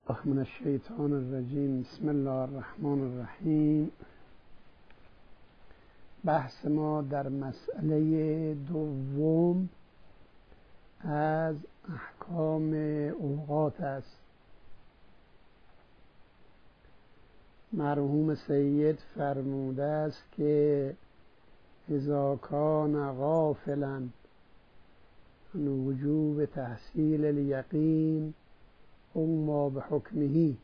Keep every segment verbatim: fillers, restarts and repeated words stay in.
من الشیطان الرجیم. بسم الله الرحمن الرحیم. بحث ما در مسئله دوم از احکام اوقات است. مرحوم سید فرموده است که اذا کان غافلا عن وجوب تحصیل الیقین او ما به حکمهی،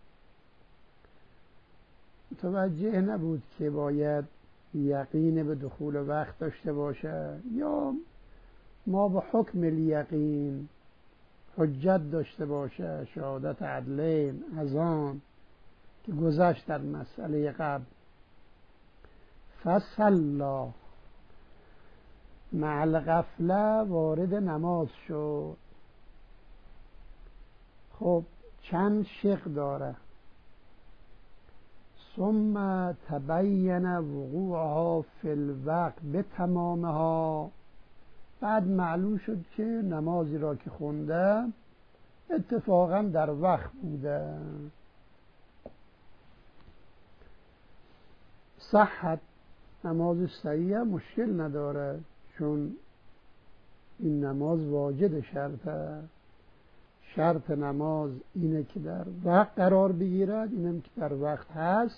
متوجه نبود که باید یقین به دخول وقت داشته باشه یا ما به حکم الیقین حجت داشته باشه، شهادت عدلین از آن که گذشت در مسئله قبل. فصلا مع الغفله وارد نماز شد. خب چند شق داره. ثم تبین وقوعها فی الوقت به تمامها، بعد معلوم شد که نمازی را که خونده اتفاقا در وقت بوده. صحت، نماز صحیح، مشکل نداره، چون این نماز واجد شرطه. شرط نماز اینه که در وقت قرار بگیرد، اینم که در وقت هست.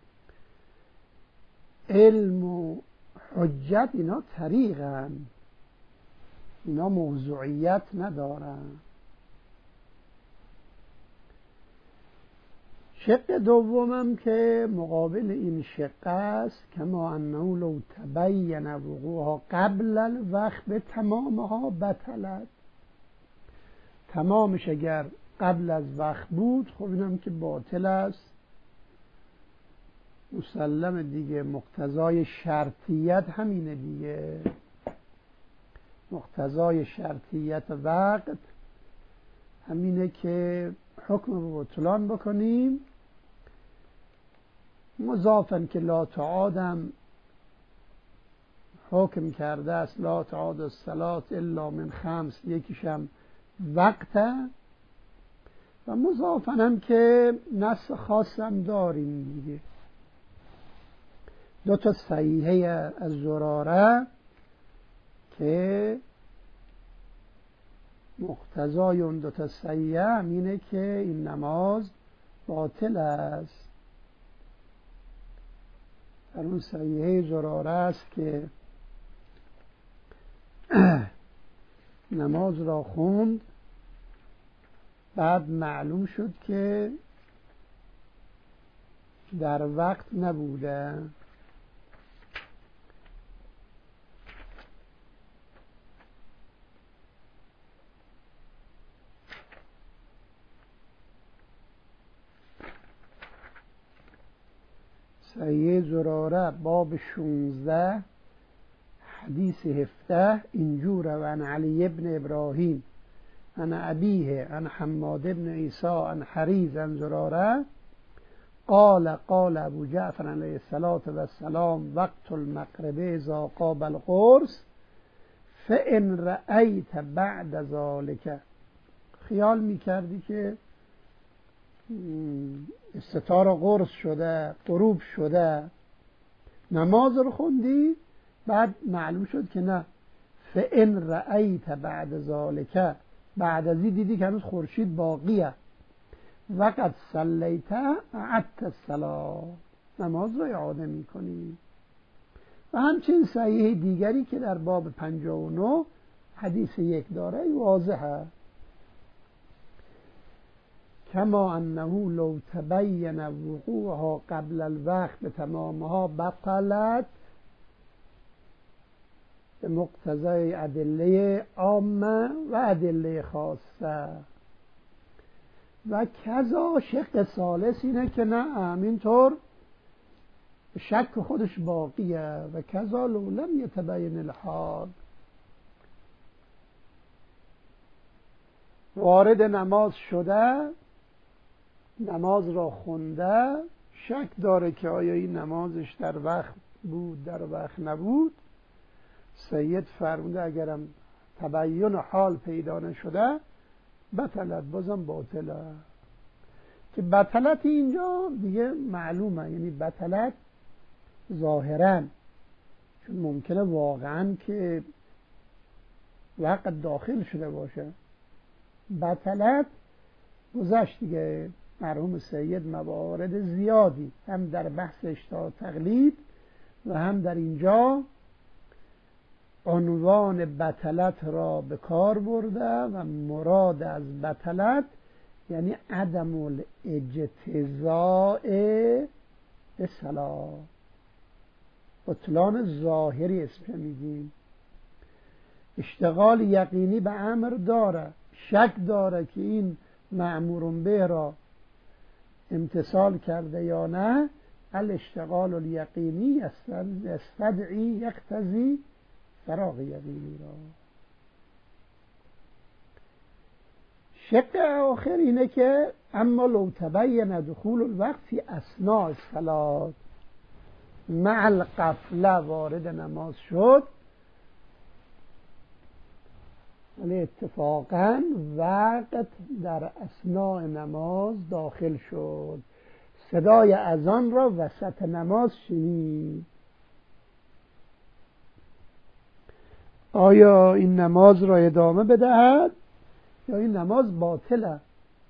علم و حجت اینا طریقن، اینا موضوعیت ندارن. شق دومم که مقابل این شق است، کما انه لو تبین وقوعها قبل الوقت به تمامها بطلت. تمامش اگر قبل از وقت بود خب اینم که باطل است، مسلم دیگه. مقتضای شرطیت همینه دیگه، مقتضای شرطیت وقت همینه که حکم به بطلان بکنیم. مضافاً که لا تعادم حکم کرده است، لا تعاد الصلاة الا من خمس، یکیشم وقته، و مضافاً هم که نص خاصم داریم دیگه. دو تا صحیحه از زراره که مقتضای اون دو تا صحیحه همینه که این نماز باطل است. در اون صحیحه زراره است که نماز را خوند، بعد معلوم شد که در وقت نبوده. صحیح زراره باب شونزده حدیث هفده اینجوره: و عن علی ابن ابراهیم عن ابیه عن حماد ابن عیسی عن حریز عن زراره قال قال ابو جعفر علیه الصلاة و السلام وقت المغرب اذا قاب القرص فان رأیت بعد ذلك. خیال میکردی که استتار قرص شده، غروب شده، نماز رو خوندی، بعد معلوم شد که نه. فان رأیت بعد ذلك، بعد از این دیدی که هنوز خورشید باقیه. وقت صلیت اعدت الصلاة، نماز رو اعاده میکنی. و همچنین صحیح دیگری که در باب پنجاه و نه حدیث یک داره واضحه: کما انه لو تبین وقوعها قبل الوقت به تمامها بطلت، به مقتضای ادله عامه و ادله خاصه. و کذا شق ثالث اینه که نه، همینطور شک خودش باقیه. و کذا لو لم یتبین الحال، وارد نماز شده، نماز را خونده، شک داره که آیا این نمازش در وقت بود در وقت نبود. سید فرموده اگرم تبین حال پیدا نشده بطلت، بازم باطله. که بطلت اینجا دیگه معلومه، یعنی بطلت ظاهراً، چون ممکنه واقعاً که وقت داخل شده باشه. بطلت گذشت دیگه. مرحوم سید موارد زیادی هم در بحث اشتهار تقلید و هم در اینجا عنوان بطلت را به کار برده و مراد از بطلت یعنی عدم الاجتزاء به صلاح، بطلان ظاهری اسم میگیم. اشتغال یقینی به امر داره، شک داره که این مأمور به را امتثال کرده یا نه. الاشتغال الیقینی یستدعی یقتضی فراغ یقینی را. شق آخر اینه که اما لو تبین دخول الوقت فی اثناء الصلاة، مع الغفله وارد نماز شد ولی اتفاقا وقت در اثناء نماز داخل شد، صدای اذان را وسط نماز شنید، آیا این نماز را ادامه بدهد یا این نماز باطله؟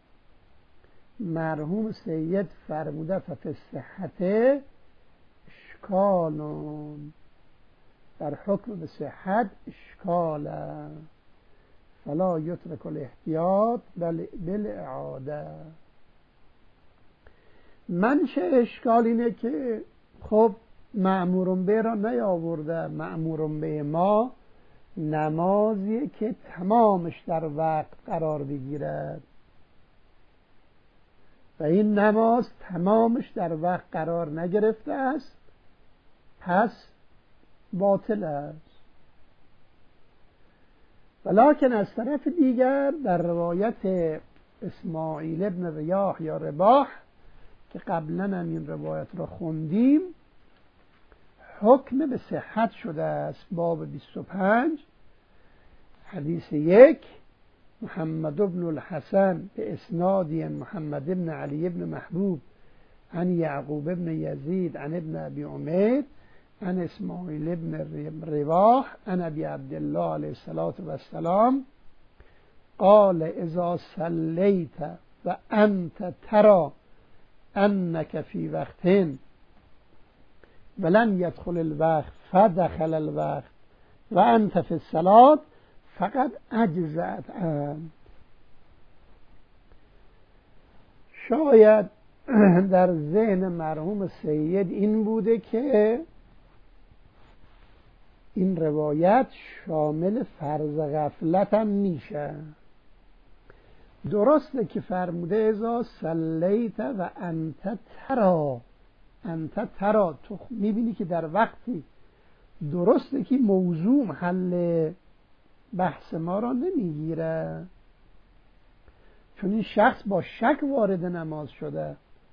مرحوم سید فرموده ففی الصحت اشکالون، در حکم به صحت اشکاله، فلا یترک الاحتیاط بل بالاعاده. منشه اشکال اینه که خب مأمورون به را نیاورده. مأمورون به ما نمازی که تمامش در وقت قرار بگیرد و این نماز تمامش در وقت قرار نگرفته است، پس باطل است. ولیکن از طرف دیگر در روایت اسماعیل ابن ریاح یا رباح که قبلا هم این روایت را خوندیم، حکم به صحت شده است. باب بیست و پنج حدیث یک، محمد بن الحسن به اسنادی محمد بن علی بن محبوب عن یعقوب بن یزید عن ابن ابی عمیر عن اسماعیل بن رواح عن ابی عبدالله علیه الصلاة والسلام قال اذا صلیت و انت ترى انک فی وقت ولن يدخل الوقت فدخل الوقت و انت فی الصلاة فقط اجزأت عنك. شاید در ذهن مرحوم سید این بوده که این روایت شامل فرض غفلت هم میشه. درسته که فرموده ازا صلیت و انت ترا، انت ترا، تو میبینی که در وقتی، درسته که موضوع محل بحث ما را نمیگیره چون این شخص با شک وارد نماز شده.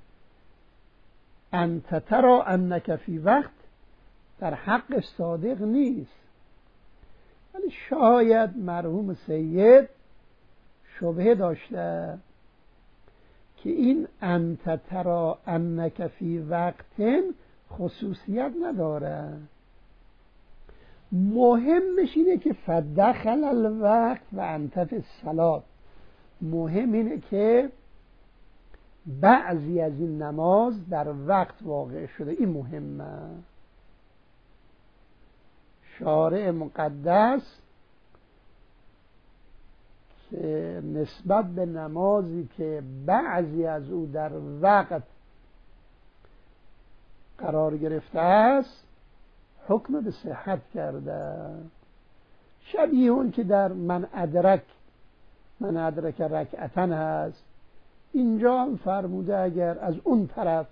انت ترا انک فی وقت در حق صادق نیست، ولی شاید مرحوم سید شبهه داشته که این انت ترا انک فی وقت خصوصیت نداره. مهمش اینه که فدخل الوقت و انت فی الصلاة. مهم اینه که بعضی از این نماز در وقت واقع شده، این مهمه. شارع مقدس که نسبت به نمازی که بعضی از او در وقت قرار گرفته است حکم به صحت کرده، شبیه اون که در من ادرک من ادرک رکعتن هست. اینجا هم فرموده اگر از اون طرف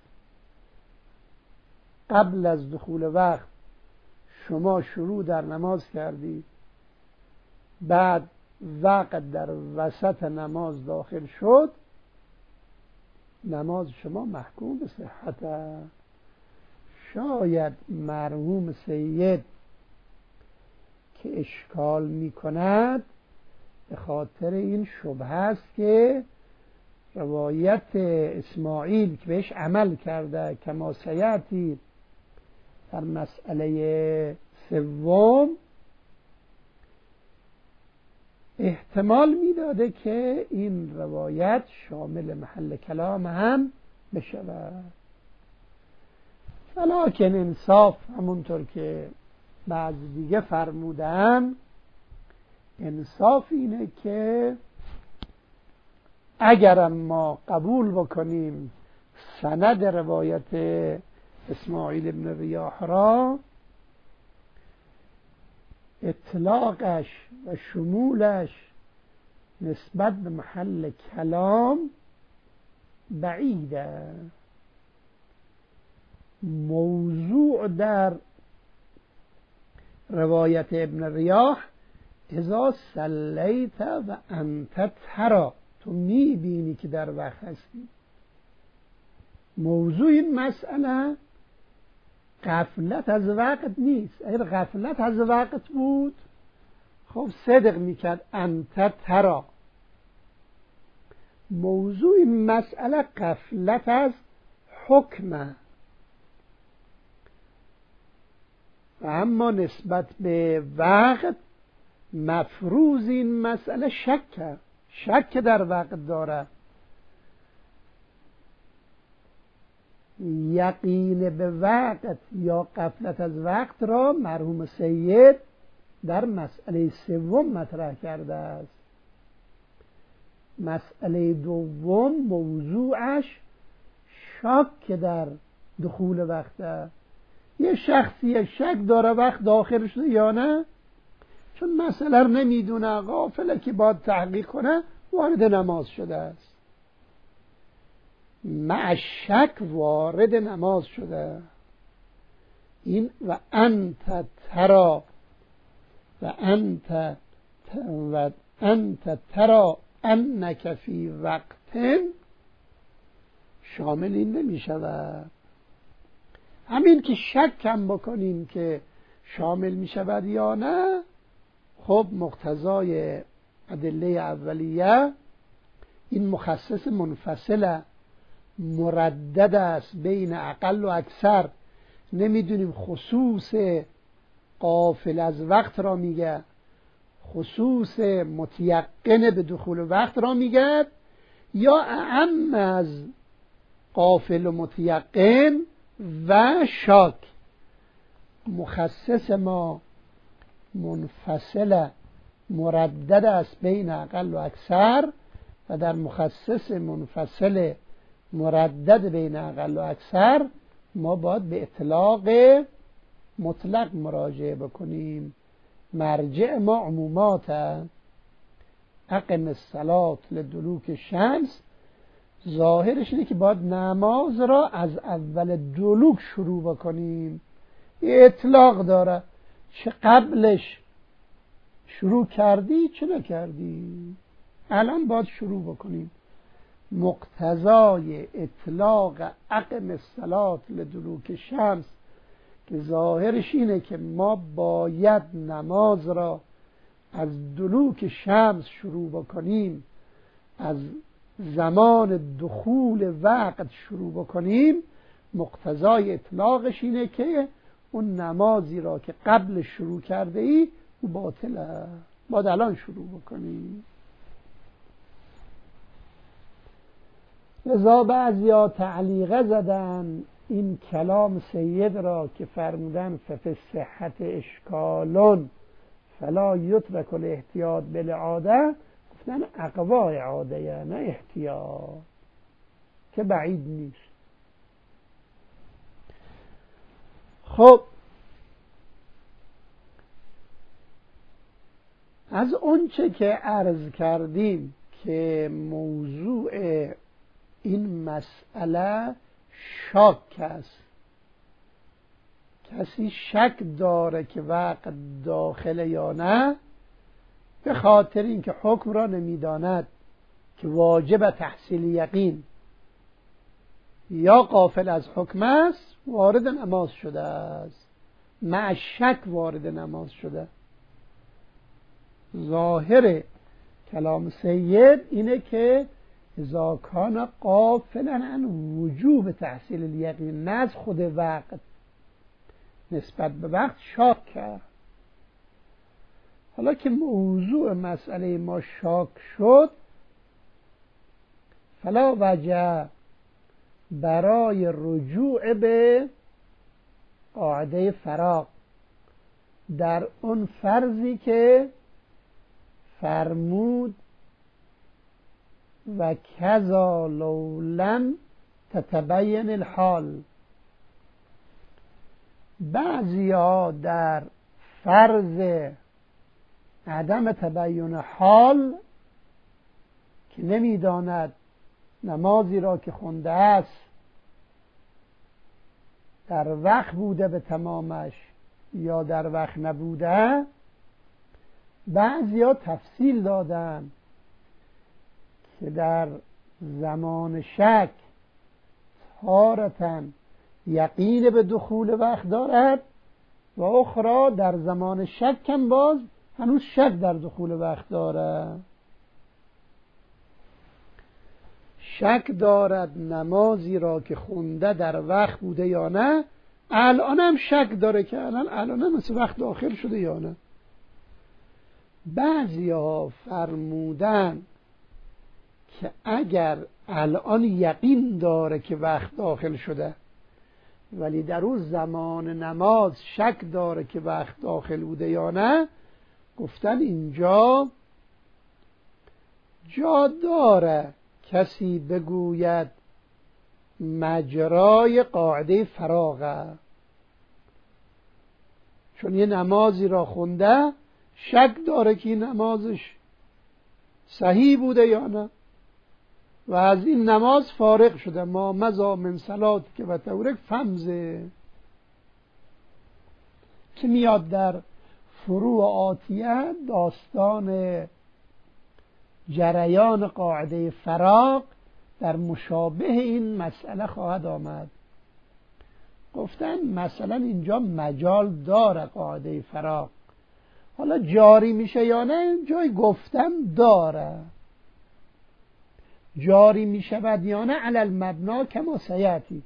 قبل از دخول وقت شما شروع در نماز کردی، بعد وقت در وسط نماز داخل شد، نماز شما محکوم به صحت است. شاید مرحوم سید که اشکال می کند به خاطر این شبهه است که روایت اسماعیل که بهش عمل کرده کما سیاتی در مسئله سوم احتمال میداده که این روایت شامل محل کلام هم بشود. ولیکن انصاف همونطور که بعض دیگه فرمودن، انصاف اینه که اگرم ما قبول بکنیم سند روایت اسماعیل ابن ریاح را، اطلاقش و شمولش نسبت به محل کلام بعیده. موضوع در روایت ابن ریاح اذا صلیت و انت تری، تو میبینی که در وقت هستی. موضوع این مسئله غفلت از وقت نیست. اگر غفلت از وقت بود خب صدق میکرد انت تری. موضوع این مسئله غفلت از حکمه، و اما نسبت به وقت مفروض این مسئله شک شک در وقت داره. یقین به وقت یا غفلت از وقت را مرحوم سید در مسئله سوم مطرح کرده است. مسئله دوم موضوعش شک در دخول وقته. یه شخصی شک داره وقت داخل شده یا نه، چون مسئله رو نمیدونه، غافله که باید تحقیق کنه، وارد نماز شده است. مع شک وارد نماز شده. این و انت ترا و انت و انت ترا انک فی وقت شامل این نمی شود. همین که شک هم بکنیم که شامل می شود یا نه، خب مقتضای ادله اولیه این مخصص منفصل مردد است بین اقل و اکثر. نمیدونیم خصوص غافل از وقت را میگه، خصوص متیقن به دخول وقت را میگه، یا اعم از غافل و متیقن و شاک. مخصص ما منفصل مردد است بین اقل و اکثر، و در مخصص منفصل مردد بین اقل و اکثر ما باید به اطلاق مطلق مراجعه بکنیم. مرجع ما عمومات اقم الصلاة لدلوک الشمس، ظاهرش اینه که باید نماز را از اول دلوک شروع بکنیم. یه اطلاق داره، چه قبلش شروع کردی چه نکردی، الان باید شروع بکنیم. مقتضای اطلاق اقم الصلاة لدلوک الشمس که ظاهرش اینه که ما باید نماز را از دلوک شمس شروع بکنیم، از زمان دخول وقت شروع بکنیم. مقتضای اطلاقش اینه که اون نمازی را که قبل شروع کرده ای او باطله، باید الان شروع بکنیم. لذا بعضیا تعلیقه زدن این کلام سید را که فرمودن ففی صحت اشکالون فلا یترک الاحتیاط بالعاده، گفتن اقوا عاده نه احتیاط، که بعید نیست. خب از اونچه که عرض کردیم که موضوع این مسئله شک است، کسی شک داره که وقت داخل یا نه، به خاطر اینکه حکم را نمیداند که واجب تحصیل یقین یا غافل از حکم است، وارد نماز شده است، مع شک وارد نماز شده. ظاهر کلام سید اینه که اذا کان غافلا عن وجوب تحصیل الیقین، نه از خود وقت، نسبت به وقت شاک کرد. حالا که موضوع مسئله ما شاک شد، فلا وجه برای رجوع به قاعده فراغ در اون فرضی که فرمود و کذا لو لم تتبین الحال. بعضی ها در فرض عدم تبین حال که نمیداند نمازی را که خونده است در وقت بوده به تمامش یا در وقت نبوده، بعضی ها تفصیل دادن که در زمان شک تارةً یقین به دخول وقت دارد و اخرى در زمان شک هم باز هنوز شک در دخول وقت دارد. شک دارد نمازی را که خونده در وقت بوده یا نه، الان هم شک داره که الان الان هم مثل وقت داخل شده یا نه. بعضی ها فرمودن که اگر الان یقین داره که وقت داخل شده ولی در اون زمان نماز شک داره که وقت داخل بوده یا نه، گفتن اینجا جا داره کسی بگوید مجرای قاعده فراغه، چون یه نمازی را خونده شک داره که این نمازش صحیح بوده یا نه و از این نماز فارغ شده. ما مزا من صلاتی که و تورک فمزه که میاد در فروع آتیه داستان جریان قاعده فراغ در مشابه این مسئله خواهد آمد. گفتن مثلا اینجا مجال داره قاعده فراغ، حالا جاری میشه یا نه جای گفتم داره، جاری میشود یا نه علی المبنا کما سیاتی.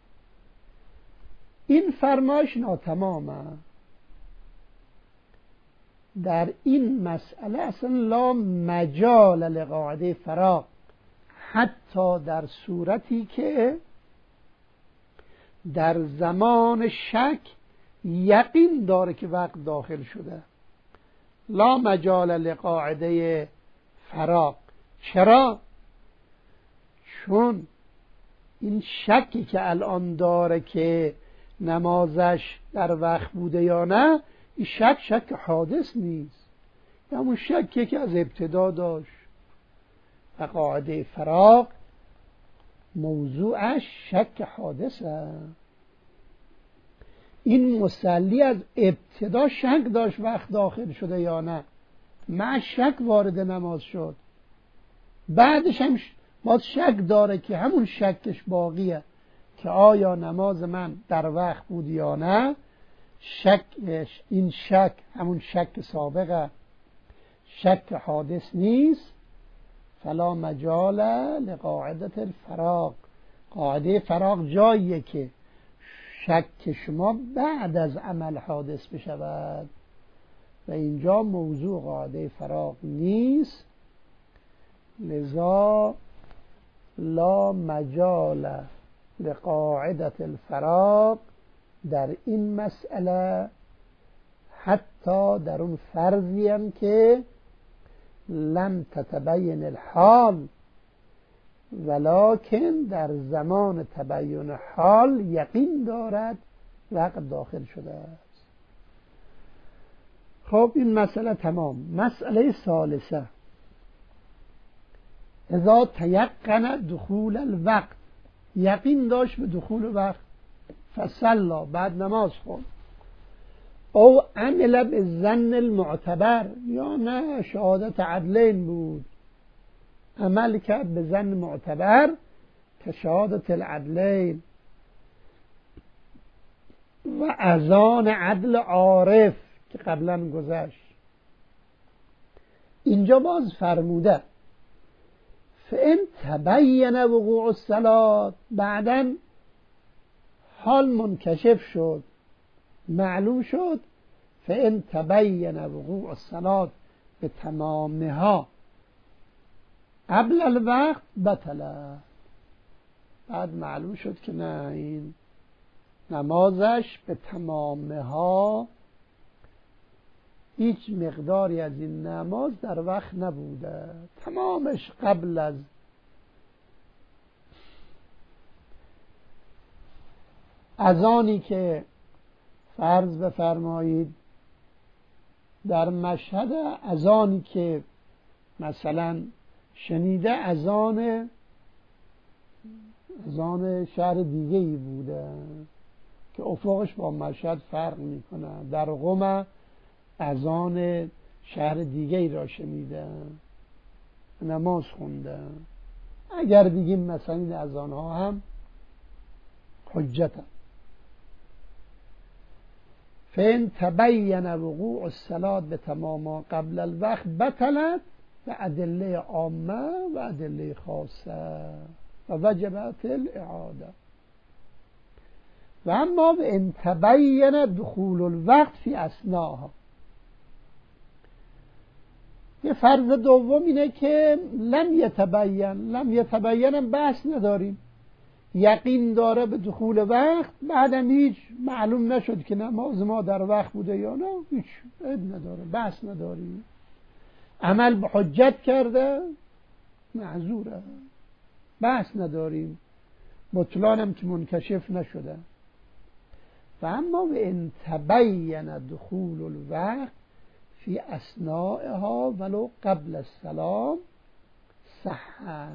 این فرمایش ناتمامه. در این مسئله اصلا لا مجال لقاعده فراغ، حتی در صورتی که در زمان شک یقین داره که وقت داخل شده، لا مجال لقاعده فراغ. چرا؟ چون این شکی که الان داره که نمازش در وقت بوده یا نه، این شک شک حادث نیست، همون شکی که از ابتدا داشت. و قاعده فراغ موضوعش شک حادثه. این مصلی از ابتدا شک داشت وقت داخل شده یا نه، مع شک وارد نماز شد، بعدش هم باز شک داره که همون شکش باقیه که آیا نماز من در وقت بود یا نه. شکش این شک همون شک سابقه، شک حادث نیست. فلا مجال لقاعده الفراغ. قاعده فراغ جاییه که شک شما بعد از عمل حادث بشود و اینجا موضوع قاعده فراغ نیست. لذا لا مجال لقاعده الفراغ در این مسئله، حتی در اون فرضی هم که لم تتبین الحال، ولکن در زمان تبین حال یقین دارد وقت داخل شده است. خب این مسئله تمام. مسئله ثالثه، اذا تیقن دخول الوقت، یقین داشت به دخول وقت، فصلا بعد نماز خوند، او عمل بالظن المعتبر، یا نه شهادت عدلین بود، عمل کرد به ظن معتبر که شهادت العدلین و اذان عدل عارف که قبلا گذشت. اینجا باز فرموده فإن تبین وقوع الصلاة، بعداً حال منکشف شد، معلوم شد. فإن تبین وقوع الصلاة به تمامها قبل الوقت بطلت، بعد معلوم شد که نه، این نمازش به تمامها، هیچ مقداری از این نماز در وقت نبوده، تمامش قبل از اذانی که فرض بفرمایید در مشهد اذانی که مثلا شنیده اذان اذان شهر دیگه ای بوده که افقش با مشهد فرق میکنه، در قم اذان شهر دیگه ای را شنیده، نماز خونده، اگر بگیم مثلا این اذان ها هم حجت هم. فإن تبین وقوع الصلاة به تمام قبل الوقت بطلت، به ادله عامه و ادله خاصه و وجبت الاعاده. و اما به ان تبین دخول الوقت فی اثناها، یه فرض دوم اینه که لم یتبین، لم یتبین بحث نداریم، یقین داره به دخول وقت، بعدم هیچ معلوم نشد که نماز ما در وقت بوده یا نه، هیچ عیب نداره، بحث نداریم، عمل به حجت کرده معذوره، بحث نداریم، بطلانم که منکشف نشده. و اما به ان تبین دخول الوقت فی اثنائها ولو قبل السلام صحت،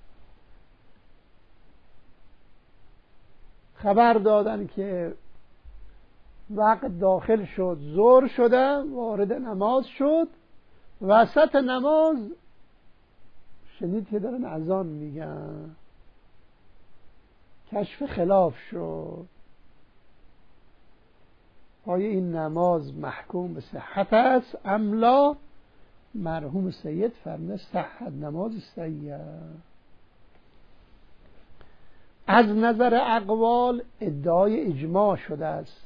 خبر دادن که وقت داخل شد، ظهر شده، وارد نماز شد، وسط نماز شنید که دارن اذان میگن، کشف خلاف شد، آیا این نماز محکوم به صحت است ام لا؟ مرحوم سید فرمه صحت، نماز صحیح. از نظر اقوال ادعای اجماع شده است،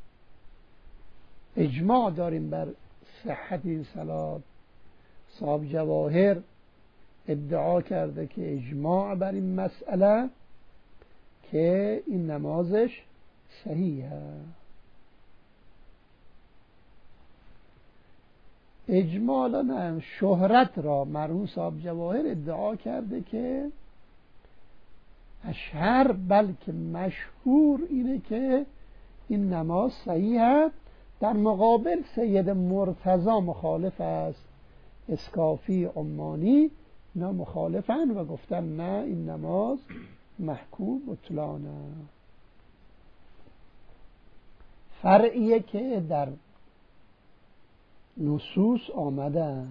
اجماع داریم بر صحت این صلات، صاحب جواهر ادعا کرده که اجماع بر این مسئله که این نمازش صحیحه. اجمالا نه، شهرت را مرحوم صاحب جواهر ادعا کرده که اشهر بلکه مشهور اینه که این نماز صحیحه. در مقابل سید مرتضی مخالف است، اسکافی، عمانی اینا مخالفن و گفتن نه، این نماز محکوم بطلانه. فرعیه که در نصوص آمده.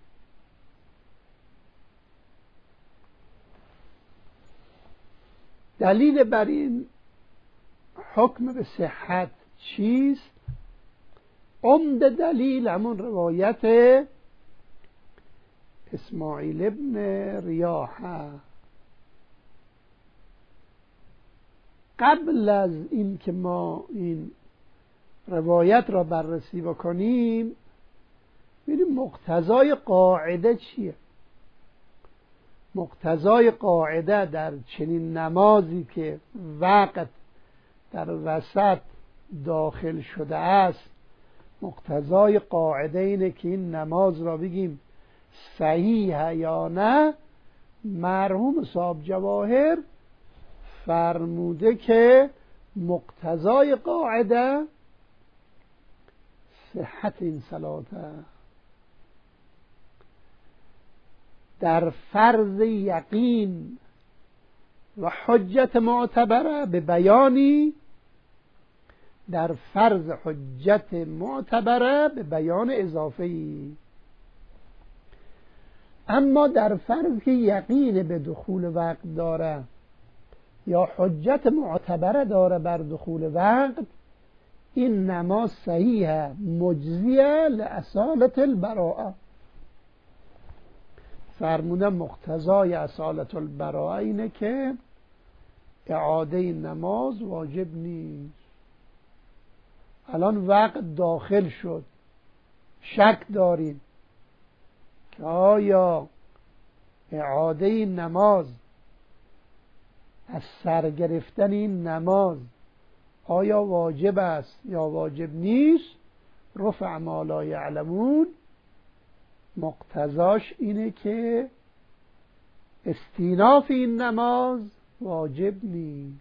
دلیل بر این حکم به صحت چیست؟ عمده دلیل همون روایت اسماعیل ابن ریاحه. قبل از این که ما این روایت را بررسی بکنیم ببینیم مقتضای قاعده چیه. مقتضای قاعده در چنین نمازی که وقت در وسط داخل شده است، مقتضای قاعده اینه که این نماز را بگیم صحیح یا نه. مرحوم صاحب جواهر فرموده که مقتضای قاعده صحت این صلاته. در فرض یقین و حجت معتبره به بیانی، در فرض حجت معتبره به بیان اضافه‌ای. اما در فرض که یقین به دخول وقت داره یا حجت معتبره داره بر دخول وقت، این نماز صحیحه، مجزیه لأصالت البراءه. فرمودن مقتضای اصالت البراءه اینه که اعاده نماز واجب نیست. الان وقت داخل شد، شک داریم که آیا اعاده نماز از سر گرفتن این نماز آیا واجب است یا واجب نیست. رفع ما لا یعلمون مقتضاش اینه که استیناف این نماز واجب نیست.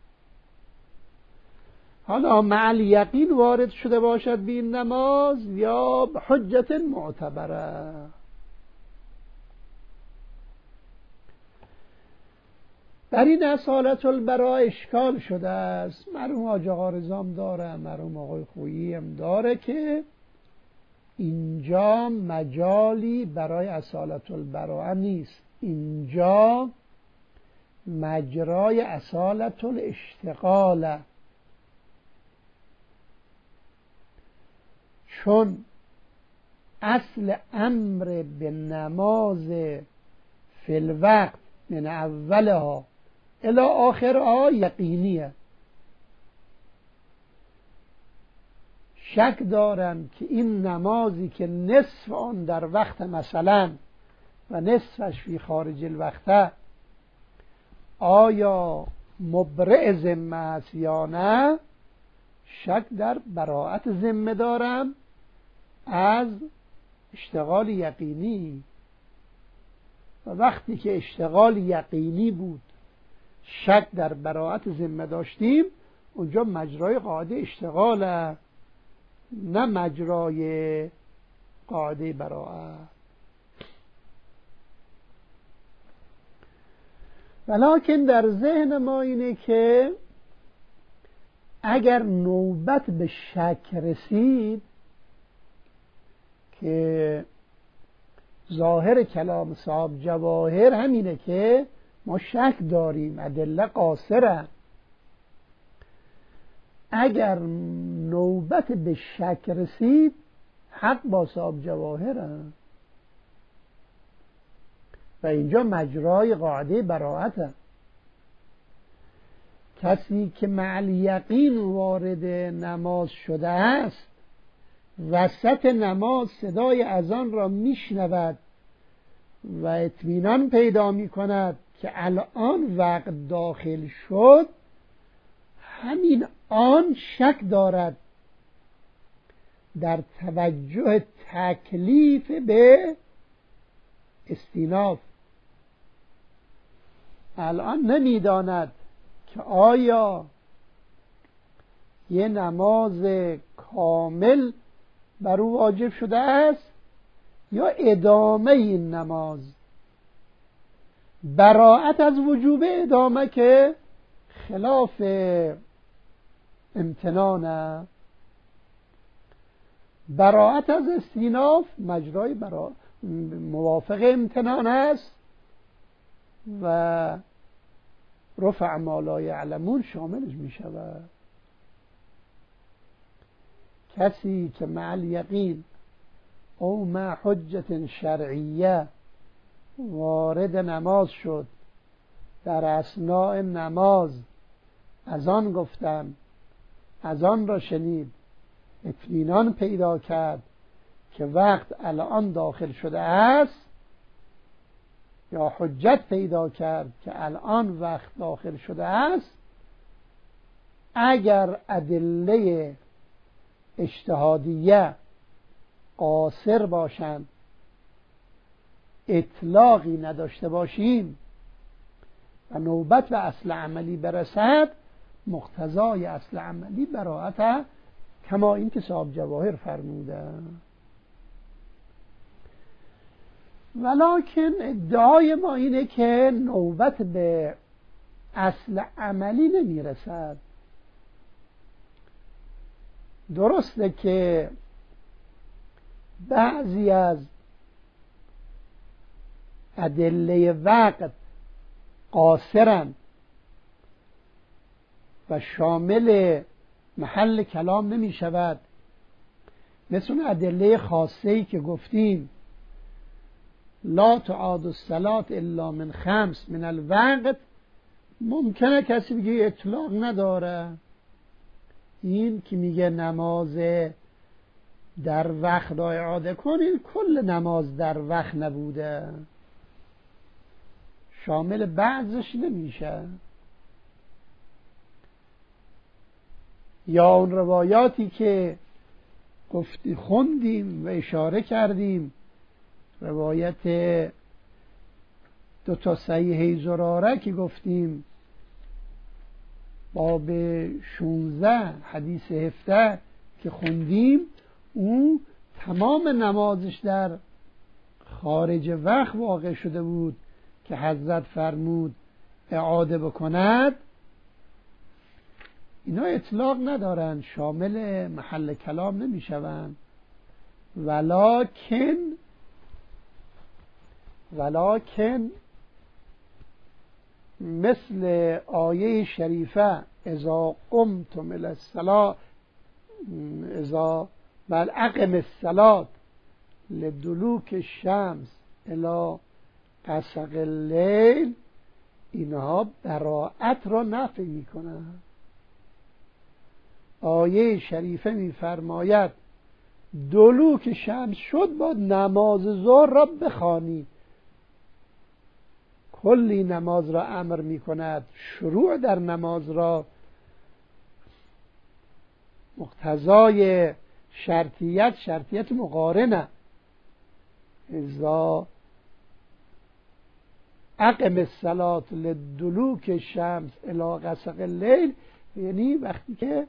حالا مع الیقین وارد شده باشد به این نماز یا به حجت معتبره. در این اصالت البراءه اشکال شده است. مرحوم حاج آقا رضا هم داره، مرحوم آقای خویی هم داره که اینجا مجالی برای اصالت البراءه نیست، اینجا مجرای اصالت الاشتغاله. چون اصل امر به نماز فی الوقت من اولها الی آخرها یقینیه. شک دارم که این نمازی که نصف آن در وقت مثلا و نصفش فی خارج الوقت آیا مبرئ ذمه است یا نه، شک در براءت ذمه دارم از اشتغال یقینی. و وقتی که اشتغال یقینی بود شک در براءت ذمه داشتیم، اونجا مجرای قاعده اشتغاله نه مجرای قاعده براءت. ولیکن در ذهن ما اینه که اگر نوبت به شک رسید که ظاهر کلام صاحب جواهر همینه که ما شک داریم، ادله قاصره، اگر نوبت به شک رسید حق با صاحب جواهره و اینجا مجرای قاعده براءته. کسی که مع الیقین وارد نماز شده است وسط نماز صدای اذان را میشنود و اطمینان پیدا میکند که الان وقت داخل شد، همین آن شک دارد در توجه تکلیف به استیناف. الان نمیداند که آیا یه نماز کامل بر او واجب شده است یا ادامه این نماز. براءت از وجوب ادامه که خلاف امتنانه، براءت از استیناف مجرای برا... موافق امتنان است و رفع ما لا یعلمون شاملش می شود. کسی که مع الیقین او مع حجت شرعیه وارد نماز شد، در اثناء نماز از آن گفتم، از آن را شنید، اطمینان پیدا کرد که وقت الان داخل شده است، یا حجت پیدا کرد که الان وقت داخل شده است، اگر ادله اجتهادیه قاصر باشند، اطلاقی نداشته باشیم و نوبت به اصل عملی برسد، مقتضای اصل عملی براءت، کما این که صاحب جواهر فرموده. ولکن ادعای ما اینه که نوبت به اصل عملی نمیرسد. درسته که بعضی از ادله وقت قاصرن و شامل محل کلام نمی شود، مثل ادله خاصه‌ای که گفتیم لا تعاد الصلاة الا من خمس من الوقت، ممکنه کسی بگه اطلاق نداره. این که میگه نماز در وقت را اعاده کنید، کل نماز در وقت نبوده، شامل بعضش نمیشه. یا اون روایاتی که گفتی خوندیم و اشاره کردیم، روایت دو تا صحیحه زراره که گفتیم باب شونزده حدیث هفده که خوندیم، اون تمام نمازش در خارج وقت واقع شده بود که حضرت فرمود اعاده بکند. اینا اطلاق ندارن، شامل محل کلام نمی شوند. ولکن ولکن مثل آیه شریفه اذا قمتم الی الصلاة اذا بل اقم الصلاة لدلوک الشمس الی غسق اللیل، اینها براءت را نفی می کنند. آیه شریفه می فرماید دلوک شمس شد باید نماز ظهر را بخوانی. کلی نماز را امر می کند، شروع در نماز را مقتضای شرطیت شرطیت مقارنه. اذا اقم الصلاة لدلوک شمس الی غسق اللیل، یعنی وقتی که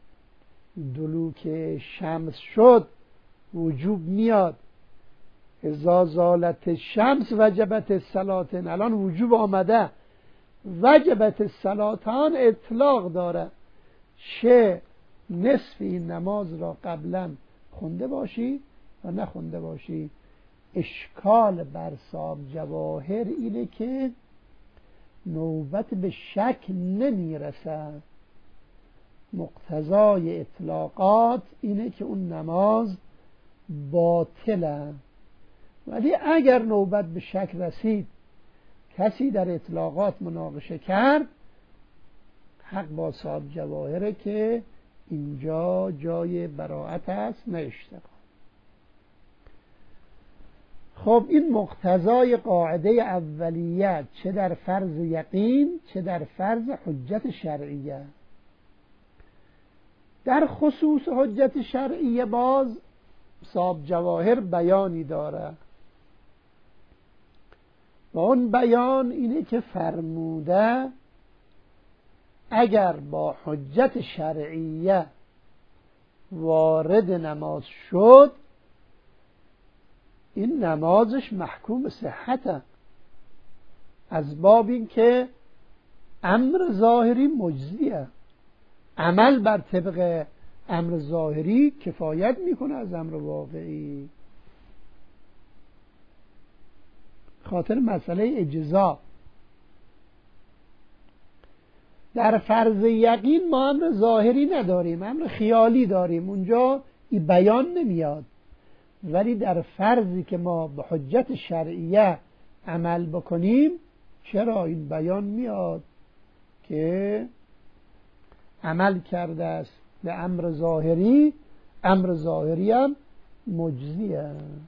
دلوک شمس شد وجوب میاد. اذا زالت الشمس وجبت الصلاة، الان وجوب آمده، وجبت الصلاتان اطلاق داره، چه نصف این نماز را قبلا خونده باشی و نخونده باشی. اشکال بر صاحب جواهر اینه که نوبت به شک نمیرسه. مقتضای اطلاقات اینه که اون نماز باطله، ولی اگر نوبت به شک رسید، کسی در اطلاقات مناقشه کرد، حق با صاحب جواهره که اینجا جای براءت است نه اشتباه. خب این مقتضای قاعده اولیت، چه در فرض یقین چه در فرض حجت شرعیه. در خصوص حجت شرعیه باز صاحب جواهر بیانی داره و اون بیان اینه که فرموده اگر با حجت شرعیه وارد نماز شد، این نمازش محکوم به صحته، از باب این که امر ظاهری مجزیه، عمل بر طبق امر ظاهری کفایت میکنه از امر واقعی. خاطر مسئله اجزا. در فرض یقین ما امر ظاهری نداریم، امر خیالی داریم، اونجا این بیان نمیاد. ولی در فرضی که ما به حجت شرعیه عمل بکنیم، چرا این بیان میاد که عمل کرده است به امر ظاهری، امر ظاهری هم مجزیه.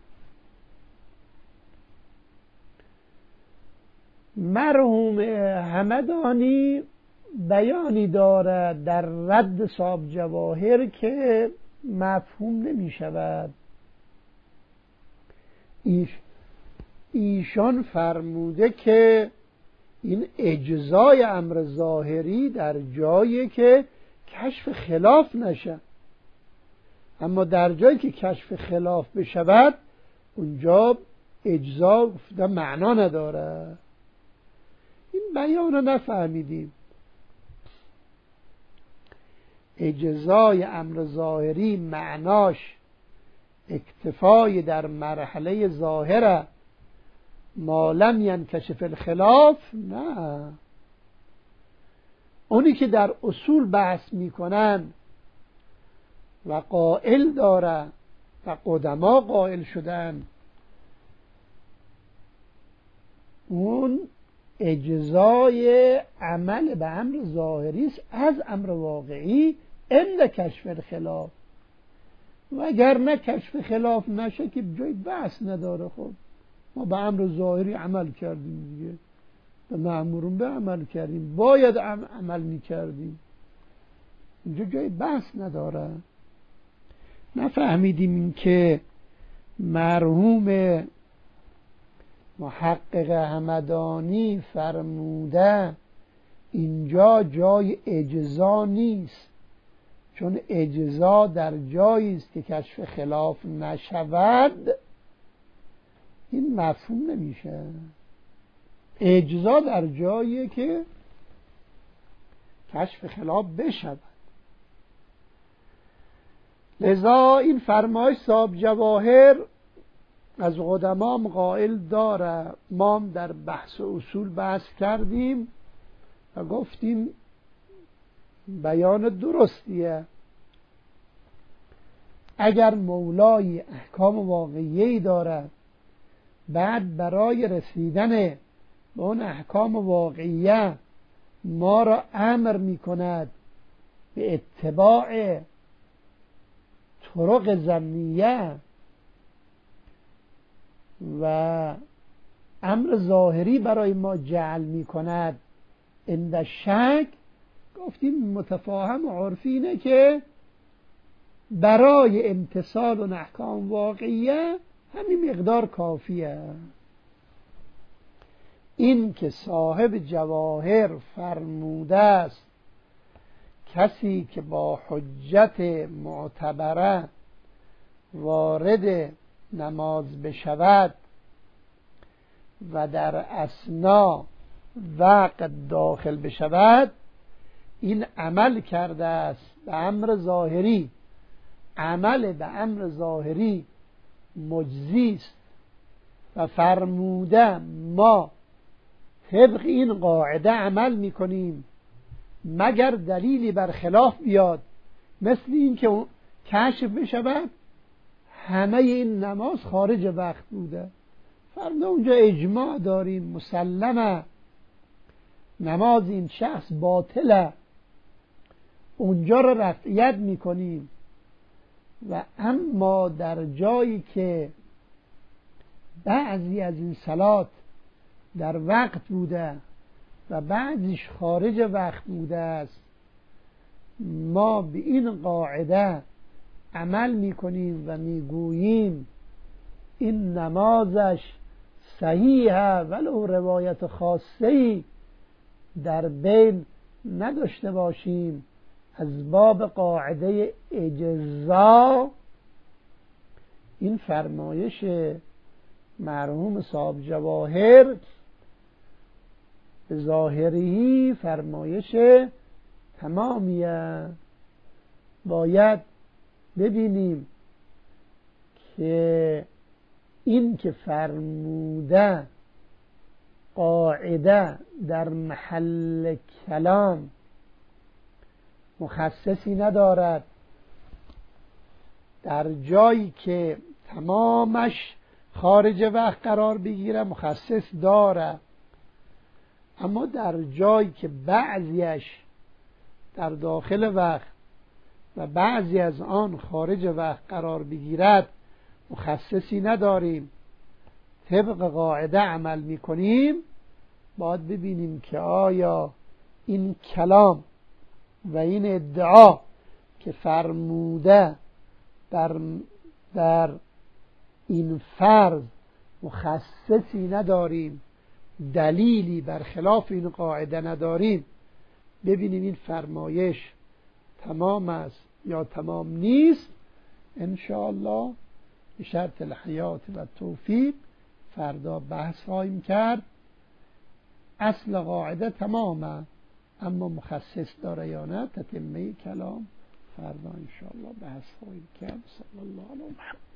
مرحوم همدانی بیانی داره در رد صاحب جواهر که مفهوم نمی شود. ایش ایشان فرموده که این اجزای امر ظاهری در جایی که کشف خلاف نشه، اما در جایی که کشف خلاف بشود اونجا اجزا گفته معنا نداره. این بیان رو نفهمیدیم. اجزای امر ظاهری معناش اکتفای در مرحله ظاهره، ما لم ینکشف الخلاف، نه. اونی که در اصول بحث میکنن و قائل داره و قدما قائل شدن اون اجزای عمل به امر ظاهری است از امر واقعی الا کشف الخلاف، و اگر نه کشف خلاف نشه که جای بحث نداره. خب ما به امر ظاهری عمل کردیم دیگه، به مأمورون به عمل کردیم، باید عمل میکردیم، اینجا جای بحث نداره. نفهمیدیم این که مرحوم محقق همدانی فرموده اینجا جای اجزا نیست، چون اجزا در جایی است که کشف خلاف نشود این مفهوم نمیشه. اجزا در جایی که کشف خلاف بشود. لذا این فرمایش صاحب جواهر از قدمام قائل داره. ما در بحث اصول بحث کردیم و گفتیم بیان درستیه. اگر مولای احکام واقعی دارد، بعد برای رسیدن به اون احکام واقعیه ما را امر می کند به اتباع طرق ظنیه و امر ظاهری برای ما جعل می کند عند شک، گفتیم متفاهم و عرفی اینه که برای امتثال و احکام واقعیه همین مقدار کافیه. این که صاحب جواهر فرموده است کسی که با حجت معتبره وارد نماز بشود و در اثنا وقت داخل بشود، این عمل کرده است به امر ظاهری. عمل به امر ظاهری مجزی است و فرموده ما طبق این قاعده عمل میکنیم مگر دلیلی بر خلاف بیاد، مثل این که کشف بشود همه این نماز خارج وقت بوده. فرموده اونجا اجماع داریم، مسلمه نماز این شخص باطله، اونجا را رفعیت میکنیم. و اما در جایی که بعضی از این صلات در وقت بوده و بعضیش خارج وقت بوده است، ما به این قاعده عمل میکنیم و میگوییم این نمازش صحیحه ولو روایت خاصه‌ای در بین نداشته باشیم. از باب قاعده اجزا این فرمایش مرحوم صاحب جواهر به ظاهری فرمایش تمامیه. باید ببینیم که این که فرموده قاعده در محل کلام مخصصی ندارد، در جایی که تمامش خارج وقت قرار بگیره مخصص داره، اما در جایی که بعضیش در داخل وقت و بعضی از آن خارج وقت قرار بگیرد مخصصی نداریم، طبق قاعده عمل میکنیم. باید ببینیم که آیا این کلام و این ادعا که فرموده در, در این فرض مخصصی نداریم، دلیلی برخلاف این قاعده نداریم، ببینیم این فرمایش تمام است یا تمام نیست. انشاءالله به شرط الحیات و توفیق فردا بحث خواهیم کرد. اصل قاعده تمامه، اما مخصص داره یا نه تتمه کلام فردا انشاءالله بحث خواهیم کرد. صلی الله علیه و سلم.